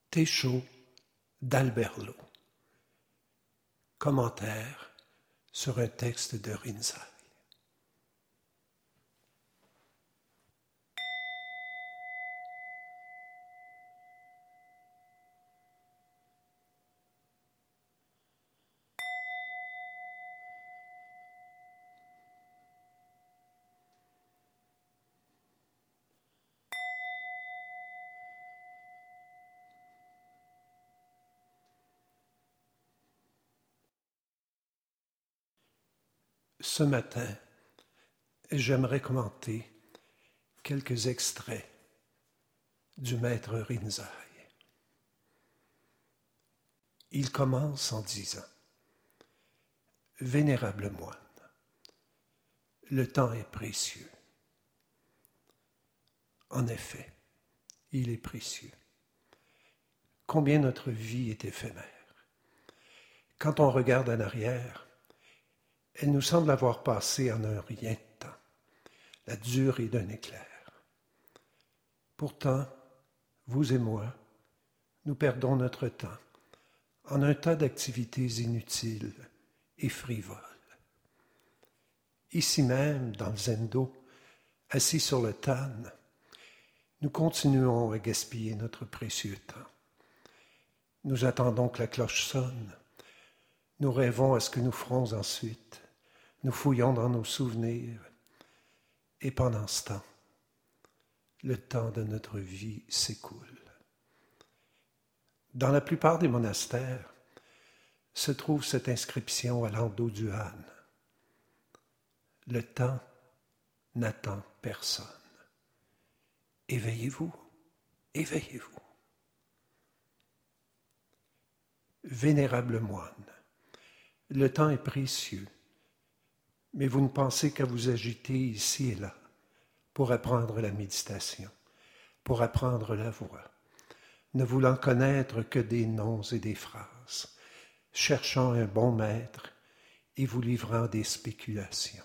Téchaud d'Alberlo. Commentaire sur un texte de Rinzai. Ce matin, j'aimerais commenter quelques extraits du maître Rinzai. Il commence en disant « Vénérable moine, le temps est précieux. » En effet, il est précieux. Combien notre vie est éphémère. Quand on regarde en arrière, elle nous semble avoir passé en un rien de temps, la durée d'un éclair. Pourtant, vous et moi, nous perdons notre temps en un tas d'activités inutiles et frivoles. Ici même, dans le Zendo, assis sur le tan, nous continuons à gaspiller notre précieux temps. Nous attendons que la cloche sonne. Nous rêvons à ce que nous ferons ensuite. Nous fouillons dans nos souvenirs. Et pendant ce temps, le temps de notre vie s'écoule. Dans la plupart des monastères se trouve cette inscription à l'endos du Han. Le temps n'attend personne. Éveillez-vous, éveillez-vous. Vénérable moine, le temps est précieux, mais vous ne pensez qu'à vous agiter ici et là pour apprendre la méditation, pour apprendre la voie, ne voulant connaître que des noms et des phrases, cherchant un bon maître et vous livrant des spéculations.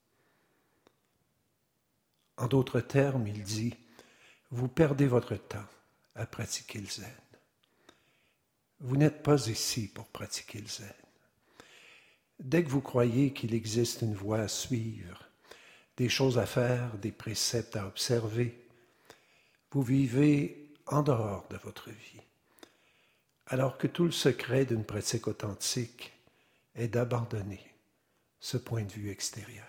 En d'autres termes, il dit, vous perdez votre temps à pratiquer le zen. Vous n'êtes pas ici pour pratiquer le zen. Dès que vous croyez qu'il existe une voie à suivre, des choses à faire, des préceptes à observer, vous vivez en dehors de votre vie, alors que tout le secret d'une pratique authentique est d'abandonner ce point de vue extérieur.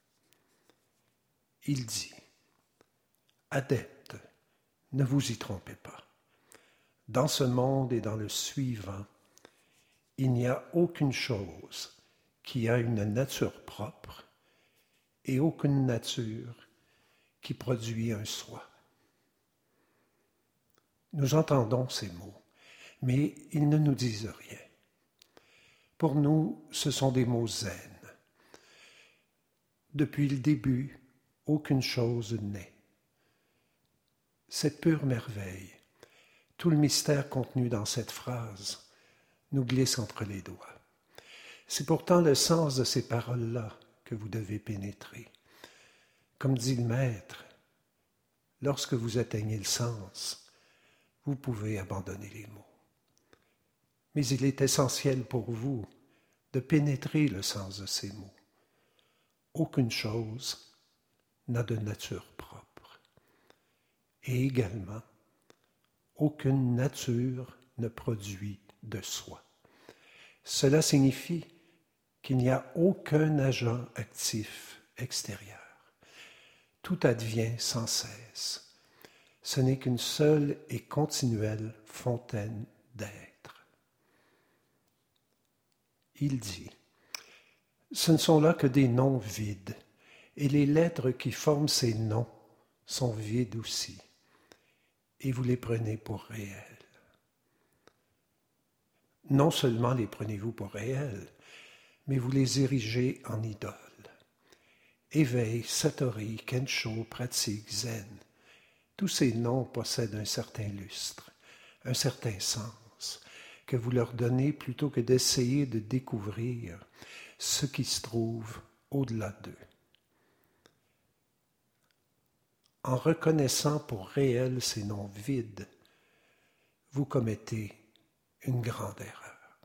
Il dit, adeptes, ne vous y trompez pas. Dans ce monde et dans le suivant, il n'y a aucune chose qui a une nature propre et aucune nature qui produit un soi. Nous entendons ces mots, mais ils ne nous disent rien. Pour nous, ce sont des mots zen. Depuis le début, aucune chose n'est. Cette pure merveille, tout le mystère contenu dans cette phrase, nous glisse entre les doigts. C'est pourtant le sens de ces paroles-là que vous devez pénétrer. Comme dit le maître, lorsque vous atteignez le sens, vous pouvez abandonner les mots. Mais il est essentiel pour vous de pénétrer le sens de ces mots. Aucune chose n'a de nature propre. Et également, aucune nature ne produit de soi. Cela signifie qu'il n'y a aucun agent actif extérieur. Tout advient sans cesse. Ce n'est qu'une seule et continuelle fontaine d'être. Il dit, ce ne sont là que des noms vides, et les lettres qui forment ces noms sont vides aussi, et vous les prenez pour réels. Non seulement les prenez-vous pour réels, mais vous les érigez en idoles. Éveil, satori, kensho, pratique, zen, tous ces noms possèdent un certain lustre, un certain sens, que vous leur donnez plutôt que d'essayer de découvrir ce qui se trouve au-delà d'eux. En reconnaissant pour réels ces noms vides, vous commettez une grande erreur.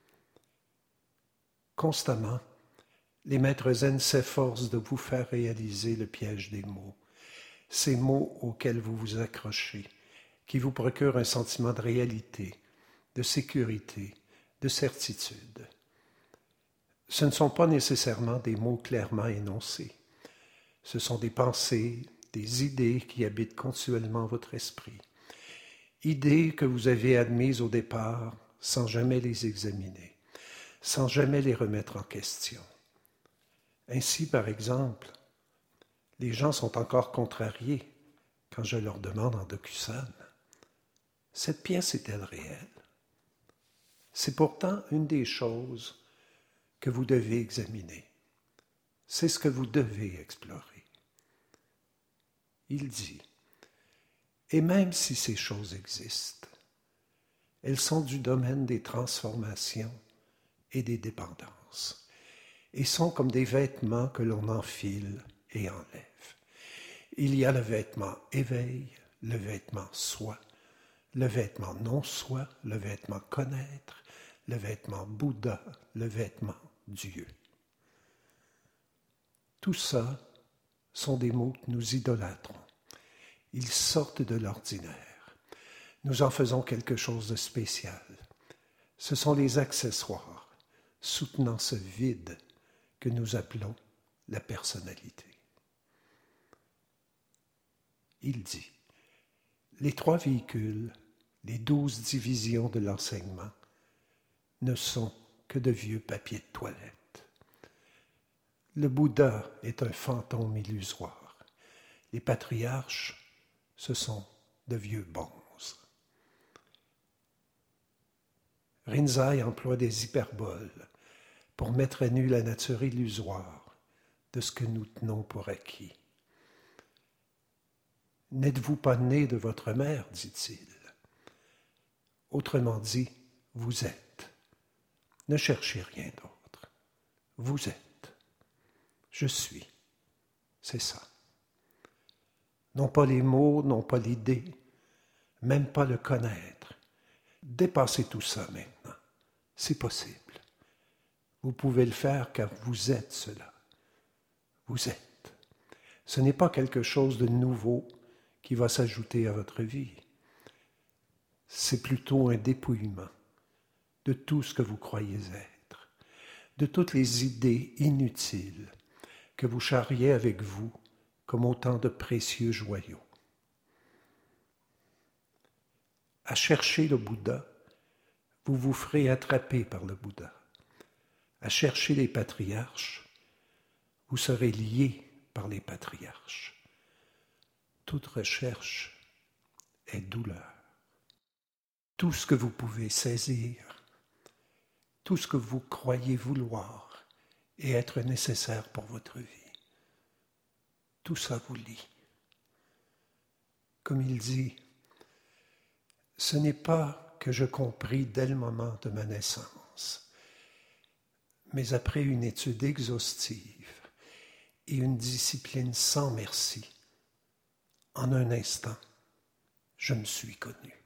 Constamment, les maîtres zen s'efforcent de vous faire réaliser le piège des mots, ces mots auxquels vous vous accrochez, qui vous procurent un sentiment de réalité, de sécurité, de certitude. Ce ne sont pas nécessairement des mots clairement énoncés. Ce sont des pensées, des idées qui habitent continuellement votre esprit. Idées que vous avez admises au départ sans jamais les examiner, sans jamais les remettre en question. Ainsi, par exemple, les gens sont encore contrariés quand je leur demande en Dokusan, « Cette pièce est-elle réelle ?» C'est pourtant une des choses que vous devez examiner. C'est ce que vous devez explorer. Il dit, et même si ces choses existent, elles sont du domaine des transformations et des dépendances, et sont comme des vêtements que l'on enfile et enlève. Il y a le vêtement éveil, le vêtement soi, le vêtement non-soi, le vêtement connaître, le vêtement Bouddha, le vêtement Dieu. Tout ça sont des mots que nous idolâtrons. Ils sortent de l'ordinaire. Nous en faisons quelque chose de spécial. Ce sont les accessoires soutenant ce vide que nous appelons la personnalité. Il dit, les 3 véhicules, les 12 divisions de l'enseignement ne sont que de vieux papiers de toilette. Le Bouddha est un fantôme illusoire. Les patriarches, ce sont de vieux bonzes. Rinzai emploie des hyperboles pour mettre à nu la nature illusoire de ce que nous tenons pour acquis. N'êtes-vous pas né de votre mère, dit-il. Autrement dit, vous êtes. Ne cherchez rien d'autre. Vous êtes. Je suis. C'est ça. Non pas les mots, non pas l'idée, même pas le connaître. Dépassez tout ça maintenant. C'est possible. Vous pouvez le faire car vous êtes cela. Vous êtes. Ce n'est pas quelque chose de nouveau qui va s'ajouter à votre vie. C'est plutôt un dépouillement de tout ce que vous croyez être, de toutes les idées inutiles que vous charriez avec vous comme autant de précieux joyaux. À chercher le Bouddha, vous vous ferez attraper par le Bouddha. À chercher les patriarches, vous serez liés par les patriarches. Toute recherche est douleur. Tout ce que vous pouvez saisir, tout ce que vous croyez vouloir et être nécessaire pour votre vie, tout ça vous lie. Comme il dit, ce n'est pas que je compris dès le moment de ma naissance, mais après une étude exhaustive et une discipline sans merci, en un instant, je me suis connu.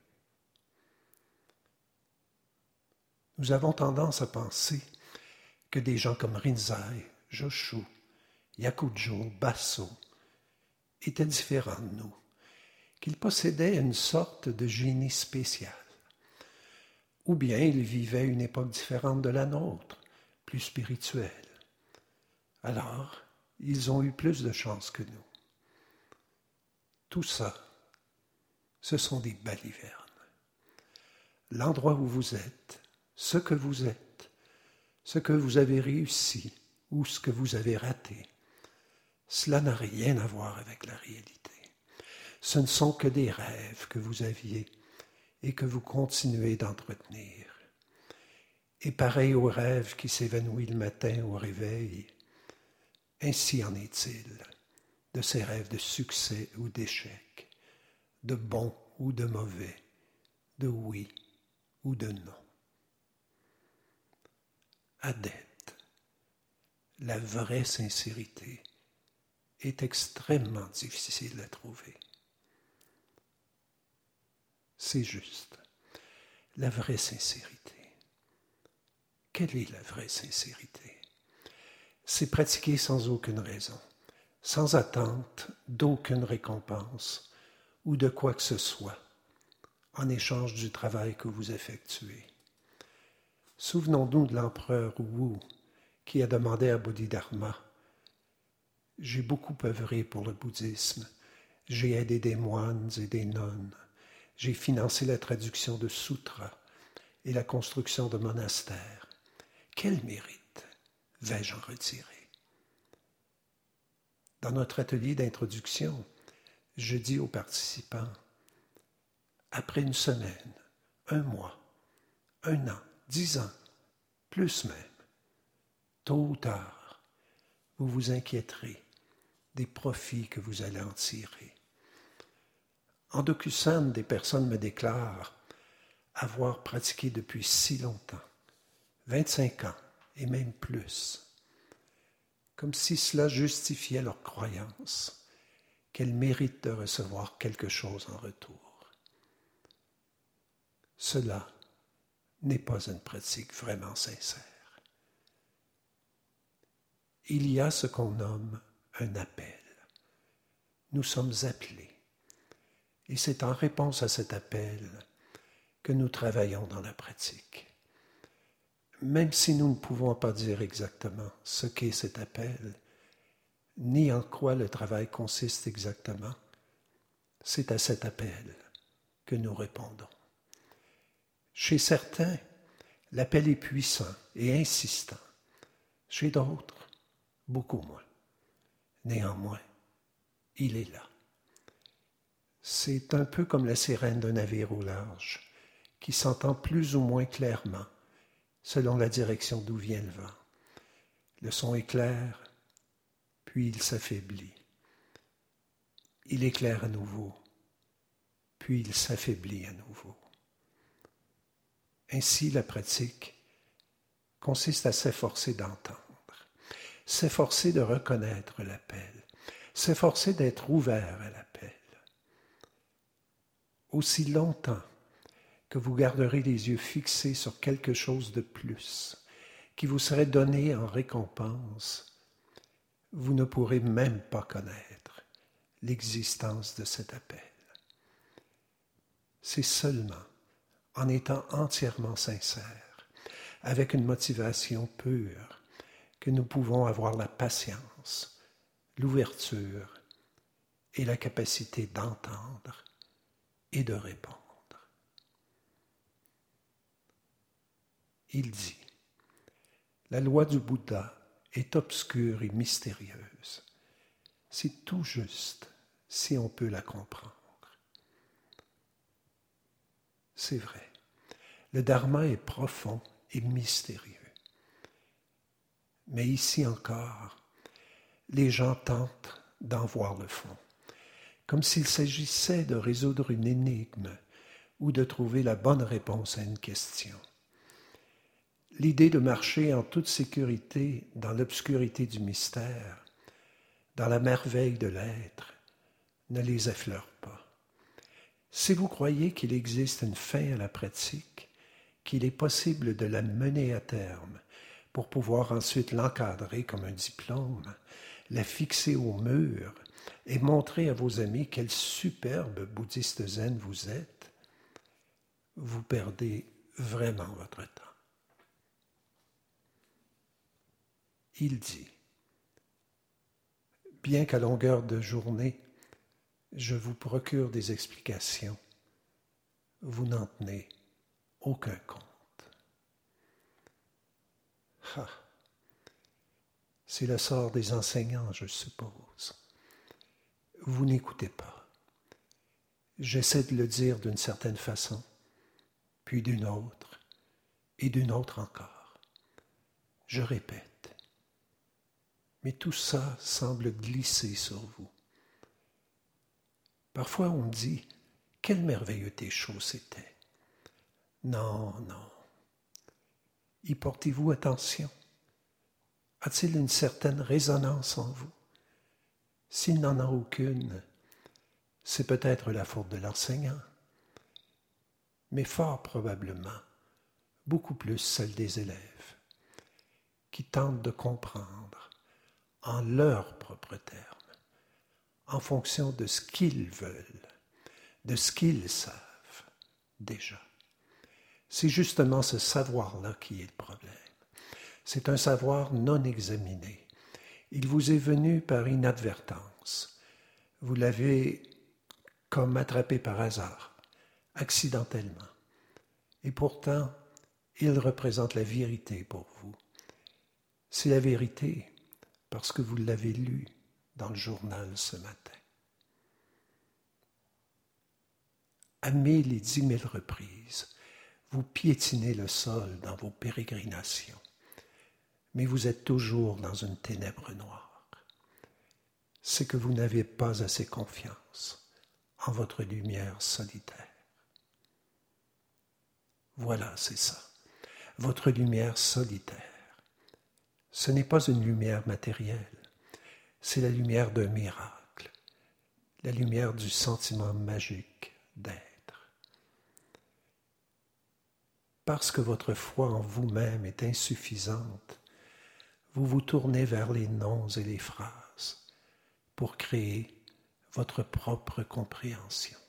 Nous avons tendance à penser que des gens comme Rinzai, Joshu, Yakujo, Basso étaient différents de nous, qu'ils possédaient une sorte de génie spécial. Ou bien ils vivaient une époque différente de la nôtre, plus spirituelle. Alors, ils ont eu plus de chance que nous. Tout ça, ce sont des balivernes. L'endroit où vous êtes, ce que vous êtes, ce que vous avez réussi ou ce que vous avez raté, cela n'a rien à voir avec la réalité. Ce ne sont que des rêves que vous aviez et que vous continuez d'entretenir. Et pareil au rêve qui s'évanouit le matin au réveil, ainsi en est-il de ces rêves de succès ou d'échec, de bon ou de mauvais, de oui ou de non. Adepte, la vraie sincérité est extrêmement difficile à trouver. C'est juste. la vraie sincérité. Quelle est la vraie sincérité? C'est pratiquer sans aucune raison, sans attente d'aucune récompense ou de quoi que ce soit, en échange du travail que vous effectuez. Souvenons-nous de l'empereur Wu qui a demandé à Bodhidharma « J'ai beaucoup œuvré pour le bouddhisme, j'ai aidé des moines et des nonnes, j'ai financé la traduction de sutras et la construction de monastères. Quel mérite vais-je en retirer? » Dans notre atelier d'introduction, je dis aux participants, après une semaine, un mois, un an, 10 ans, plus même, tôt ou tard, vous vous inquiéterez des profits que vous allez en tirer. En DocuSign, des personnes me déclarent avoir pratiqué depuis si longtemps, 25 ans et même plus, comme si cela justifiait leur croyance qu'elles méritent de recevoir quelque chose en retour. Cela n'est pas une pratique vraiment sincère. Il y a ce qu'on nomme un appel. Nous sommes appelés. Et c'est en réponse à cet appel que nous travaillons dans la pratique. Même si nous ne pouvons pas dire exactement ce qu'est cet appel, ni en quoi le travail consiste exactement, c'est à cet appel que nous répondons. Chez certains, l'appel est puissant et insistant. Chez d'autres, beaucoup moins. Néanmoins, il est là. C'est un peu comme la sirène d'un navire au large, qui s'entend plus ou moins clairement, selon la direction d'où vient le vent. Le son est clair, puis il s'affaiblit. Il éclaire à nouveau, puis il s'affaiblit à nouveau. Ainsi, la pratique consiste à s'efforcer d'entendre, s'efforcer de reconnaître l'appel, s'efforcer d'être ouvert à l'appel. Aussi longtemps que vous garderez les yeux fixés sur quelque chose de plus qui vous serait donné en récompense, vous ne pourrez même pas connaître l'existence de cet appel. C'est seulement en étant entièrement sincère, avec une motivation pure, que nous pouvons avoir la patience, l'ouverture et la capacité d'entendre et de répondre. Il dit, la loi du Bouddha est obscure et mystérieuse. C'est tout juste si on peut la comprendre. C'est vrai, le dharma est profond et mystérieux. Mais ici encore, les gens tentent d'en voir le fond, comme s'il s'agissait de résoudre une énigme ou de trouver la bonne réponse à une question. L'idée de marcher en toute sécurité dans l'obscurité du mystère, dans la merveille de l'être, ne les effleure pas. Si vous croyez qu'il existe une fin à la pratique, qu'il est possible de la mener à terme pour pouvoir ensuite l'encadrer comme un diplôme, la fixer au mur et montrer à vos amis quel superbe bouddhiste zen vous êtes, vous perdez vraiment votre temps. Il dit, bien qu'à longueur de journée, je vous procure des explications, vous n'en tenez aucun compte. Ah, c'est le sort des enseignants, je suppose. Vous n'écoutez pas. J'essaie de le dire d'une certaine façon, puis d'une autre, et d'une autre encore. Je répète. Mais tout ça semble glisser sur vous. Parfois on me dit, quel merveilleux técho c'était. Non, non. Y portez-vous attention? A-t-il une certaine résonance en vous? S'il n'en a aucune, c'est peut-être la faute de l'enseignant. mais fort probablement beaucoup plus celle des élèves, qui tentent de comprendre en leurs propres termes, en fonction de ce qu'ils veulent, de ce qu'ils savent déjà. C'est justement ce savoir-là qui est le problème. C'est un savoir non examiné. Il vous est venu par inadvertance. Vous l'avez comme attrapé par hasard, accidentellement. Et pourtant, il représente la vérité pour vous. C'est la vérité parce que vous l'avez lu dans le journal ce matin. À 1000 et 10 000 reprises, vous piétinez le sol dans vos pérégrinations, mais vous êtes toujours dans une ténèbre noire. C'est que vous n'avez pas assez confiance en votre lumière solitaire. Voilà, c'est ça, votre lumière solitaire. Ce n'est pas une lumière matérielle, c'est la lumière d'un miracle, la lumière du sentiment magique d'être. Parce que votre foi en vous-même est insuffisante, vous vous tournez vers les noms et les phrases pour créer votre propre compréhension.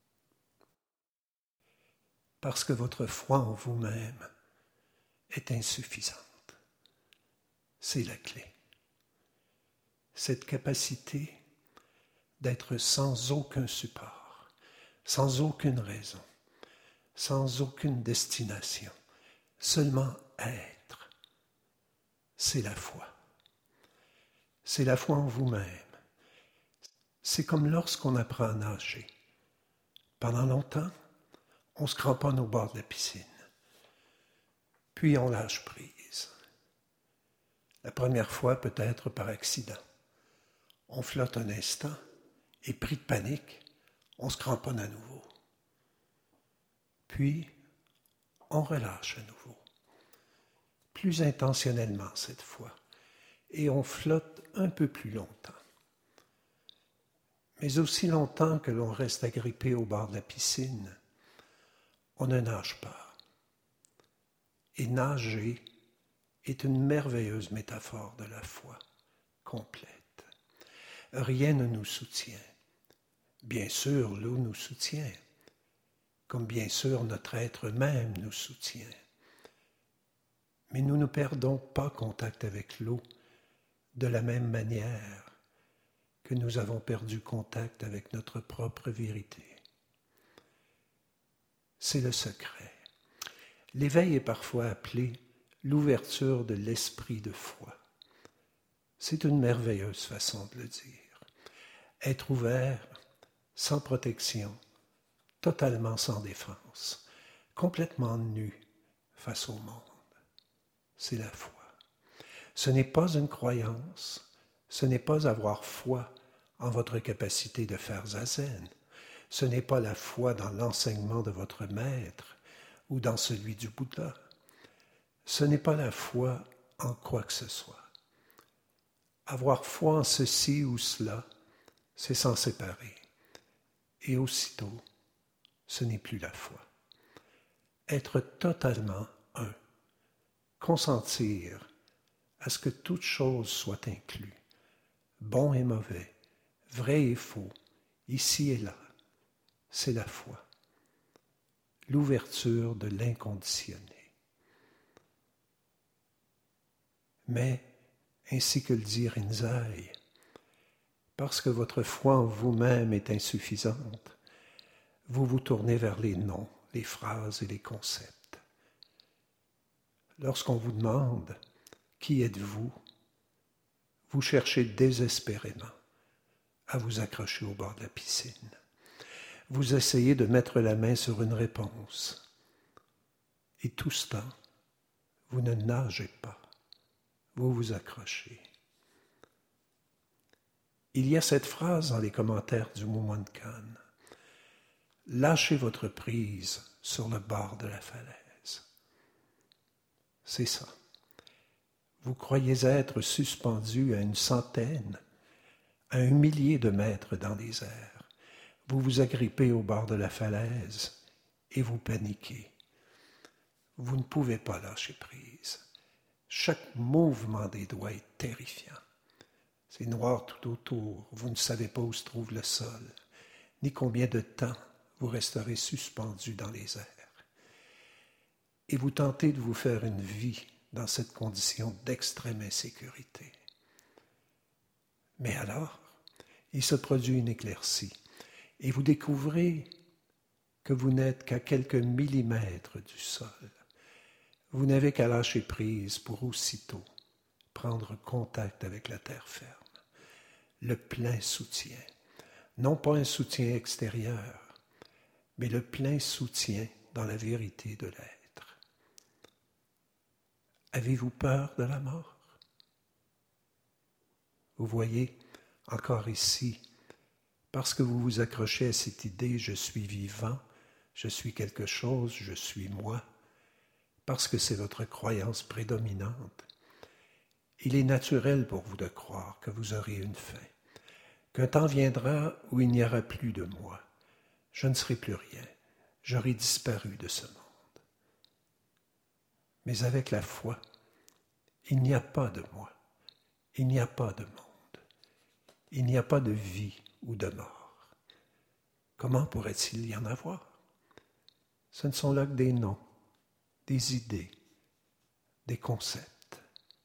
Parce que votre foi en vous-même est insuffisante. C'est la clé. Cette capacité d'être sans aucun support, sans aucune raison, sans aucune destination, seulement être, c'est la foi. C'est la foi en vous-même. C'est comme lorsqu'on apprend à nager. Pendant longtemps, on se cramponne au bord de la piscine. Puis on lâche prise. La première fois, peut-être par accident. On flotte un instant et, pris de panique, on se cramponne à nouveau. Puis, on relâche à nouveau, plus intentionnellement cette fois, et on flotte un peu plus longtemps. Mais aussi longtemps que l'on reste agrippé au bord de la piscine, on ne nage pas. Et nager est une merveilleuse métaphore de la foi complète. Rien ne nous soutient. Bien sûr, l'eau nous soutient, comme bien sûr notre être même nous soutient. Mais nous ne perdons pas contact avec l'eau de la même manière que nous avons perdu contact avec notre propre vérité. C'est le secret. L'éveil est parfois appelé l'ouverture de l'esprit de foi. C'est une merveilleuse façon de le dire. Être ouvert, sans protection, totalement sans défense, complètement nu face au monde. C'est la foi. Ce n'est pas une croyance, ce n'est pas avoir foi en votre capacité de faire zazen, ce n'est pas la foi dans l'enseignement de votre maître ou dans celui du Bouddha. Ce n'est pas la foi en quoi que ce soit. Avoir foi en ceci ou cela, c'est s'en séparer. Et aussitôt, ce n'est plus la foi. Être totalement un, consentir à ce que toute chose soit inclue, bon et mauvais, vrai et faux, ici et là, c'est la foi. L'ouverture de l'inconditionné. Mais, ainsi que le dit Rinzai, parce que votre foi en vous-même est insuffisante, vous vous tournez vers les noms, les phrases et les concepts. Lorsqu'on vous demande « Qui êtes-vous ?», vous cherchez désespérément à vous accrocher au bord de la piscine. Vous essayez de mettre la main sur une réponse. Et tout ce temps, vous ne nagez pas, vous vous accrochez. Il y a cette phrase dans les commentaires du Mumonkan. Lâchez votre prise sur le bord de la falaise. C'est ça. Vous croyez être suspendu à une centaine, à un millier de mètres dans les airs. Vous vous agrippez au bord de la falaise et vous paniquez. Vous ne pouvez pas lâcher prise. Chaque mouvement des doigts est terrifiant. C'est noir tout autour, vous ne savez pas où se trouve le sol, ni combien de temps vous resterez suspendu dans les airs. Et vous tentez de vous faire une vie dans cette condition d'extrême insécurité. Mais alors, il se produit une éclaircie, et vous découvrez que vous n'êtes qu'à quelques millimètres du sol. Vous n'avez qu'à lâcher prise pour aussitôt prendre contact avec la terre ferme. Le plein soutien, non pas un soutien extérieur, mais le plein soutien dans la vérité de l'être. Avez-vous peur de la mort? Vous voyez, encore ici, parce que vous vous accrochez à cette idée « je suis vivant », « je suis quelque chose »,« je suis moi », parce que c'est votre croyance prédominante, il est naturel pour vous de croire que vous aurez une fin, qu'un temps viendra où il n'y aura plus de moi. Je ne serai plus rien, j'aurai disparu de ce monde. Mais avec la foi, il n'y a pas de moi, il n'y a pas de monde, il n'y a pas de vie ou de mort. Comment pourrait-il y en avoir? Ce ne sont là que des noms, des idées, des concepts.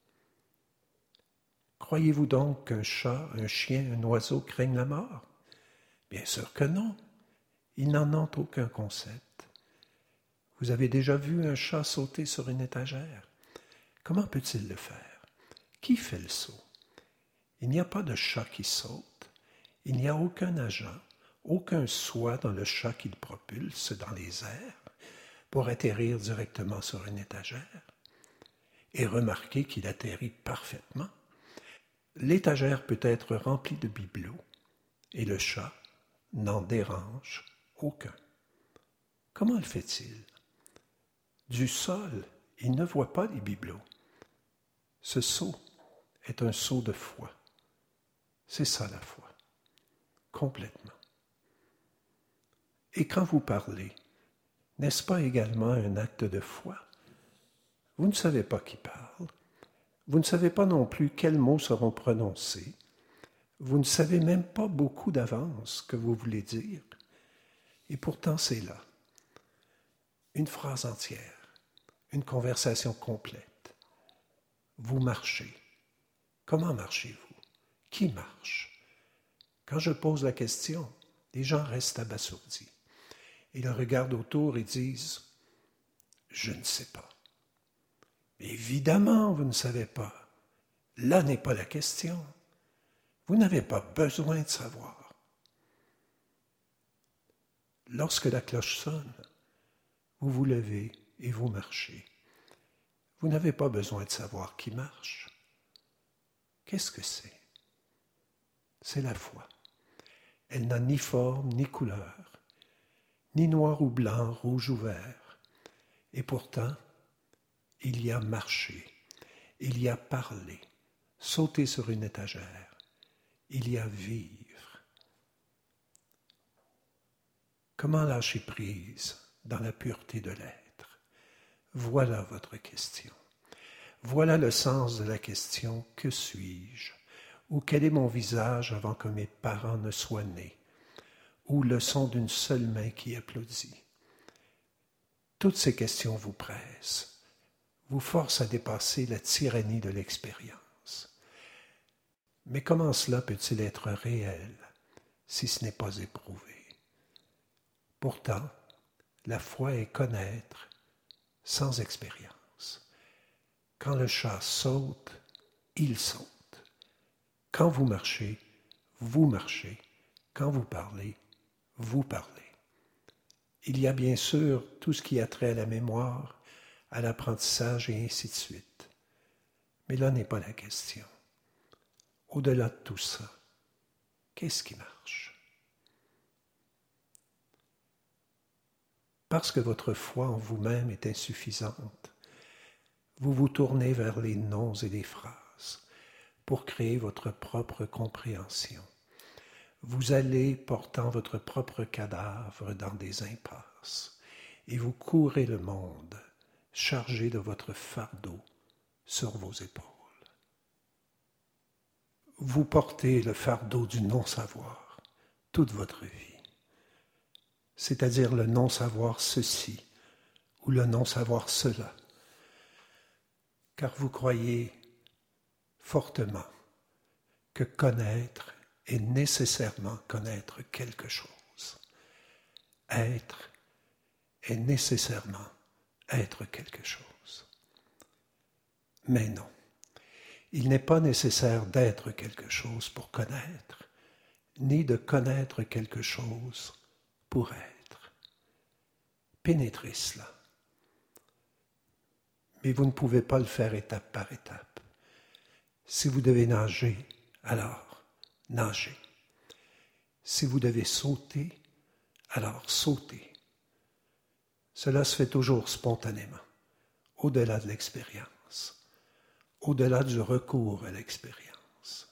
Croyez-vous donc qu'un chat, un chien, un oiseau craignent la mort? Bien sûr que non. Ils n'en ont aucun concept. Vous avez déjà vu un chat sauter sur une étagère? Comment peut-il le faire? Qui fait le saut? Il n'y a pas de chat qui saute. Il n'y a aucun agent, aucun soi dans le chat qui le propulse dans les airs pour atterrir directement sur une étagère. Et remarquez qu'il atterrit parfaitement. L'étagère peut être remplie de bibelots et le chat n'en dérange aucun. Comment le fait-il? Du sol, il ne voit pas les bibelots. Ce saut est un saut de foi. C'est ça la foi, complètement. Et quand vous parlez, n'est-ce pas également un acte de foi? Vous ne savez pas qui parle. Vous ne savez pas non plus quels mots seront prononcés. Vous ne savez même pas beaucoup d'avance ce que vous voulez dire. Et pourtant, c'est là. Une phrase entière, une conversation complète. Vous marchez. Comment marchez-vous? Qui marche? Quand je pose la question, les gens restent abasourdis. Ils regardent autour et disent « Je ne sais pas ». Évidemment, vous ne savez pas. Là n'est pas la question. Vous n'avez pas besoin de savoir. Lorsque la cloche sonne, vous vous levez et vous marchez. Vous n'avez pas besoin de savoir qui marche. Qu'est-ce que c'est? C'est la foi. Elle n'a ni forme ni couleur, ni noir ou blanc, rouge ou vert. Et pourtant, il y a marché, il y a parlé, sauter sur une étagère, il y a vivre. Comment lâcher prise dans la pureté de l'être? Voilà votre question. Voilà le sens de la question « Que suis-je » ou « Quel est mon visage avant que mes parents ne soient nés » ou le son d'une seule main qui applaudit. Toutes ces questions vous pressent, vous forcent à dépasser la tyrannie de l'expérience. Mais comment cela peut-il être réel si ce n'est pas éprouvé? Pourtant, la foi est connaître sans expérience. Quand le chat saute, il saute. Quand vous marchez, vous marchez. Quand vous parlez, vous parlez. Il y a bien sûr tout ce qui a trait à la mémoire, à l'apprentissage et ainsi de suite. Mais là n'est pas la question. Au-delà de tout ça, qu'est-ce qui marche? Parce que votre foi en vous-même est insuffisante, vous vous tournez vers les noms et les phrases pour créer votre propre compréhension. Vous allez portant votre propre cadavre dans des impasses et vous courez le monde, chargé de votre fardeau sur vos épaules. Vous portez le fardeau du non-savoir toute votre vie, c'est-à-dire le non-savoir ceci ou le non-savoir cela, car vous croyez fortement que connaître est nécessairement connaître quelque chose. Être est nécessairement être quelque chose. Mais non, il n'est pas nécessaire d'être quelque chose pour connaître, ni de connaître quelque chose pour être. Pénétrez cela. Mais vous ne pouvez pas le faire étape par étape. Si vous devez nager, alors nagez. Si vous devez sauter, alors sautez. Cela se fait toujours spontanément, au-delà de l'expérience, au-delà du recours à l'expérience.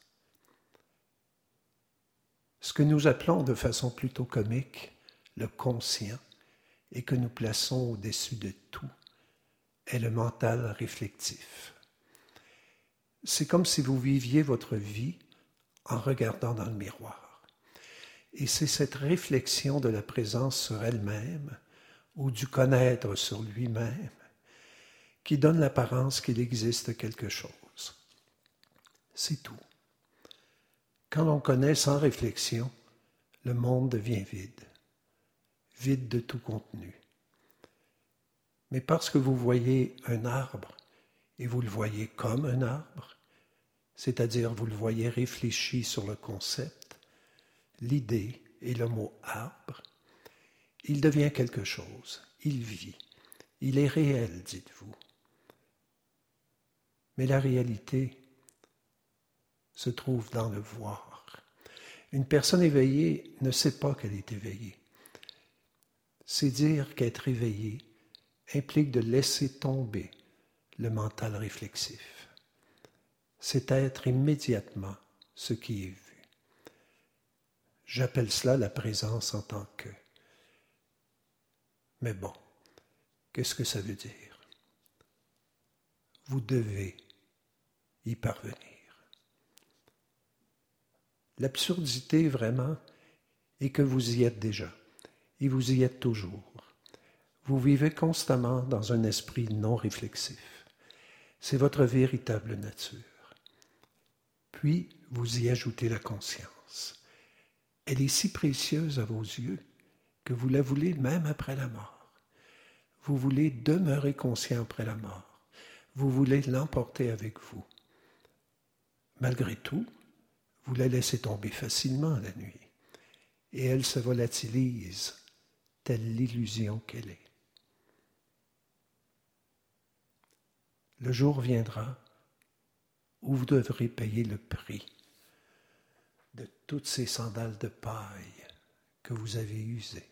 Ce que nous appelons de façon plutôt comique le conscient et que nous plaçons au-dessus de tout est le mental réflectif. C'est comme si vous viviez votre vie en regardant dans le miroir. Et c'est cette réflexion de la présence sur elle-même ou du connaître sur lui-même qui donne l'apparence qu'il existe quelque chose. C'est tout. Quand l'on connaît sans réflexion, le monde devient vide, vide de tout contenu. Mais parce que vous voyez un arbre, et vous le voyez comme un arbre, c'est-à-dire vous le voyez réfléchi sur le concept, l'idée et le mot arbre, il devient quelque chose, il vit, il est réel, dites-vous. Mais la réalité se trouve dans le voir. Une personne éveillée ne sait pas qu'elle est éveillée. C'est dire qu'être éveillé implique de laisser tomber le mental réflexif. C'est être immédiatement ce qui est vu. J'appelle cela la présence en tant que. Mais bon, qu'est-ce que ça veut dire? Vous devez y parvenir. L'absurdité, vraiment, est que vous y êtes déjà, et vous y êtes toujours. Vous vivez constamment dans un esprit non réflexif. C'est votre véritable nature. Puis, vous y ajoutez la conscience. Elle est si précieuse à vos yeux que vous la voulez même après la mort. Vous voulez demeurer conscient après la mort. Vous voulez l'emporter avec vous. Malgré tout, vous la laissez tomber facilement la nuit, et elle se volatilise, telle l'illusion qu'elle est. Le jour viendra où vous devrez payer le prix de toutes ces sandales de paille que vous avez usées.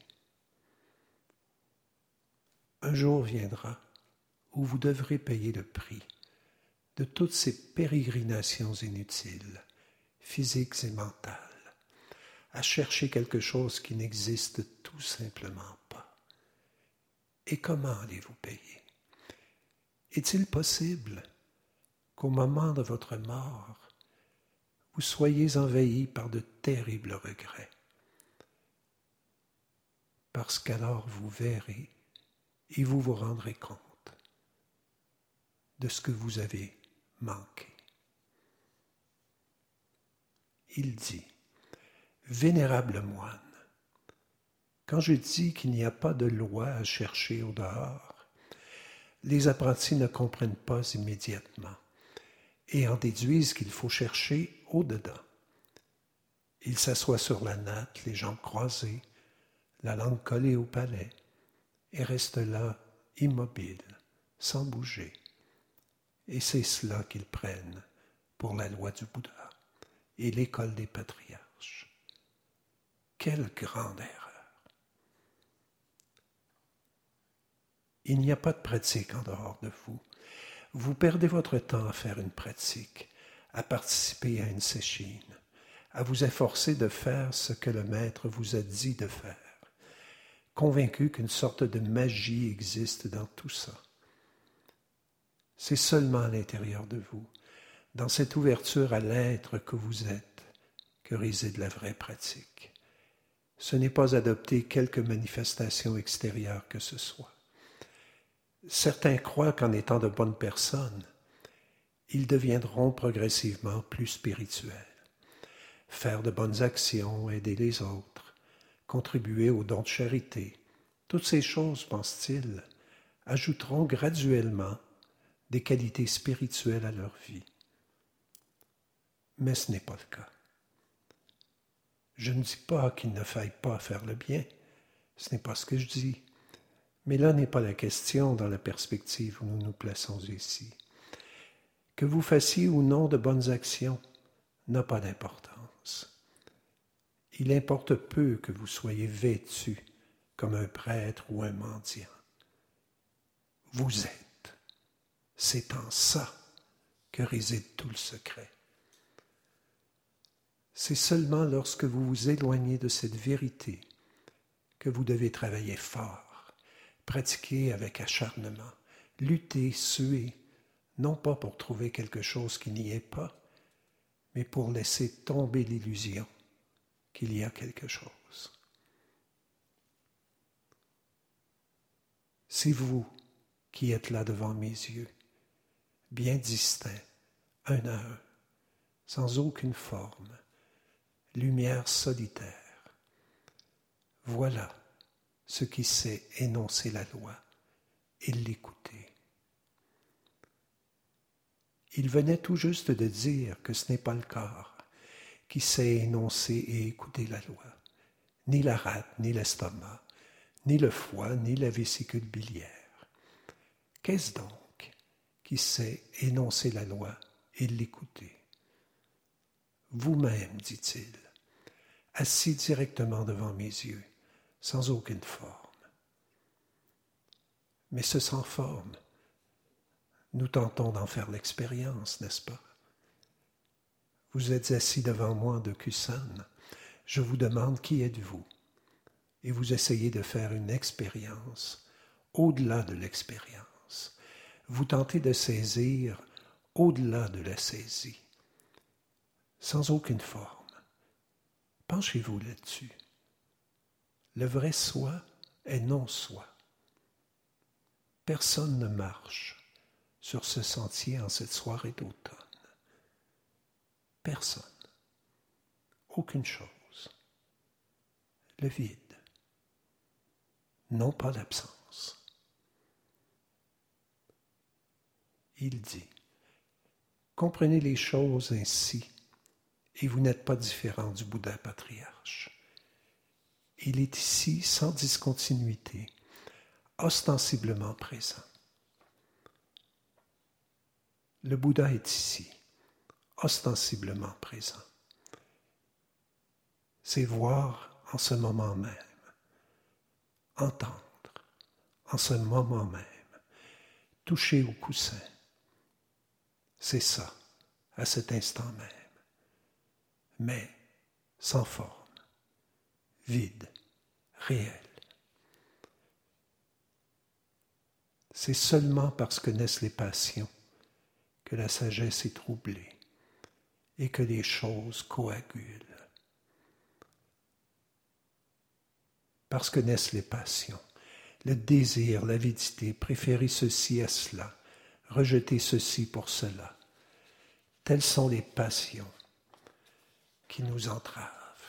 Un jour viendra où vous devrez payer le prix de toutes ces pérégrinations inutiles, physiques et mentales, à chercher quelque chose qui n'existe tout simplement pas. Et comment allez-vous payer? Est-il possible qu'au moment de votre mort, vous soyez envahi par de terribles regrets? Parce qu'alors vous verrez et vous vous rendrez compte de ce que vous avez manqué. Il dit, « Vénérable moine, quand je dis qu'il n'y a pas de loi à chercher au dehors, les apprentis ne comprennent pas immédiatement et en déduisent qu'il faut chercher au-dedans. Ils s'assoient sur la natte, les jambes croisées, la langue collée au palais, et restent là, immobiles, sans bouger. Et c'est cela qu'ils prennent pour la loi du Bouddha et l'école des patriarches. Quelle grande erreur! Il n'y a pas de pratique en dehors de vous. Vous perdez votre temps à faire une pratique, à participer à une séchine, à vous efforcer de faire ce que le maître vous a dit de faire. convaincu qu'une sorte de magie existe dans tout ça. C'est seulement à l'intérieur de vous, dans cette ouverture à l'être que vous êtes, que réside la vraie pratique. Ce n'est pas adopter quelque manifestation extérieure que ce soit. Certains croient qu'en étant de bonnes personnes, ils deviendront progressivement plus spirituels. Faire de bonnes actions, aider les autres, contribuer aux dons de charité, toutes ces choses, pense-t-il, ajouteront graduellement des qualités spirituelles à leur vie. Mais ce n'est pas le cas. Je ne dis pas qu'il ne faille pas faire le bien, ce n'est pas ce que je dis. Mais là n'est pas la question dans la perspective où nous nous plaçons ici. Que vous fassiez ou non de bonnes actions n'a pas d'importance. Il importe peu que vous soyez vêtu comme un prêtre ou un mendiant. Vous êtes. C'est en ça que réside tout le secret. C'est seulement lorsque vous vous éloignez de cette vérité que vous devez travailler fort, pratiquer avec acharnement, lutter, suer, non pas pour trouver quelque chose qui n'y est pas, mais pour laisser tomber l'illusion qu'il y a quelque chose. C'est vous qui êtes là devant mes yeux, bien distincts, un à un, sans aucune forme, lumière solitaire. Voilà ce qui sait énoncer la loi et l'écouter. Il venait tout juste de dire que ce n'est pas le corps qui sait énoncer et écouter la loi, ni la rate, ni l'estomac, ni le foie, ni la vésicule biliaire. Qu'est-ce donc qui sait énoncer la loi et l'écouter? Vous-même, dit-il, assis directement devant mes yeux, sans aucune forme. Mais ce sans forme, nous tentons d'en faire l'expérience, n'est-ce pas? Vous êtes assis devant moi de Kusan. Je vous demande qui êtes-vous? Et vous essayez de faire une expérience au-delà de l'expérience. Vous tentez de saisir au-delà de la saisie, sans aucune forme. Penchez-vous là-dessus. Le vrai soi est non-soi. Personne ne marche sur ce sentier en cette soirée d'automne. Personne. Aucune chose. Le vide. Non pas l'absence. Il dit, comprenez les choses ainsi, et vous n'êtes pas différent du Bouddha patriarche. Il est ici sans discontinuité, ostensiblement présent. Le Bouddha est ici, ostensiblement présent. C'est voir en ce moment même, entendre en ce moment même, toucher au coussin. C'est ça, à cet instant même, mais sans forme, vide, réel. C'est seulement parce que naissent les passions que la sagesse est troublée et que les choses coagulent. Parce que naissent les passions, le désir, l'avidité, préférer ceci à cela, rejeter ceci pour cela. Telles sont les passions qui nous entravent.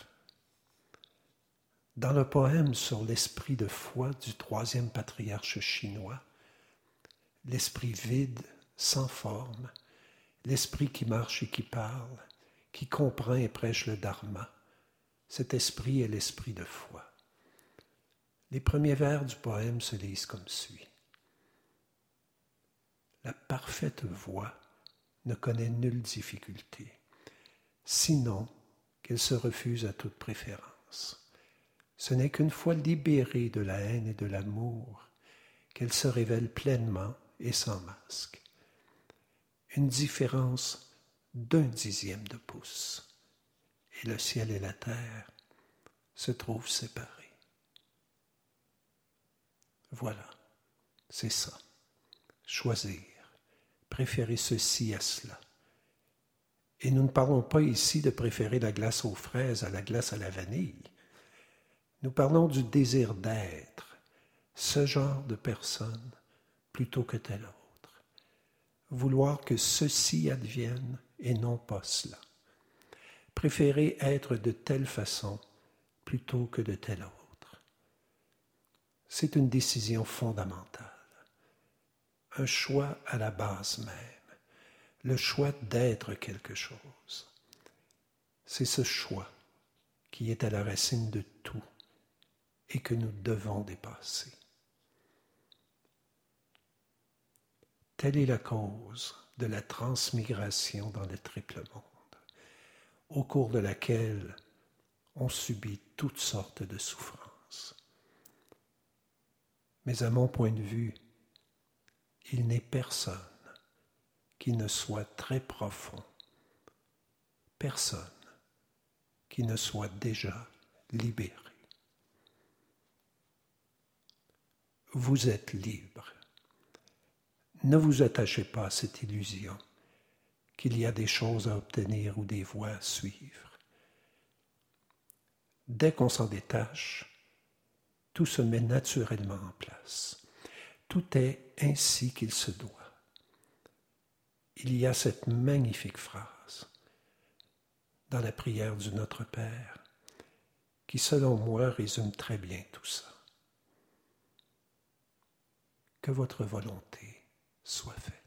Dans le poème sur l'esprit de foi du troisième patriarche chinois, l'esprit vide, sans forme, l'esprit qui marche et qui parle, qui comprend et prêche le dharma, cet esprit est l'esprit de foi. Les premiers vers du poème se lisent comme suit. La parfaite voie ne connaît nulle difficulté, sinon qu'elle se refuse à toute préférence. Ce n'est qu'une fois libérée de la haine et de l'amour qu'elle se révèle pleinement et sans masque. Une différence d'1/10 de pouce, et le ciel et la terre se trouvent séparés. Voilà, c'est ça. Choisir, préférer ceci à cela. Et nous ne parlons pas ici de préférer la glace aux fraises à la glace à la vanille. Nous parlons du désir d'être ce genre de personne plutôt que tel autre. Vouloir que ceci advienne et non pas cela. Préférer être de telle façon plutôt que de telle autre. C'est une décision fondamentale. Un choix à la base même. Le choix d'être quelque chose. C'est ce choix qui est à la racine de tout et que nous devons dépasser. Telle est la cause de la transmigration dans le triple monde, au cours de laquelle on subit toutes sortes de souffrances. Mais à mon point de vue, il n'est personne qui ne soit très profond, personne qui ne soit déjà libéré. Vous êtes libre. Ne vous attachez pas à cette illusion qu'il y a des choses à obtenir ou des voies à suivre. Dès qu'on s'en détache, tout se met naturellement en place. Tout est ainsi qu'il se doit. Il y a cette magnifique phrase dans la prière du Notre Père qui, selon moi, résume très bien tout ça. Que votre volonté soit faite.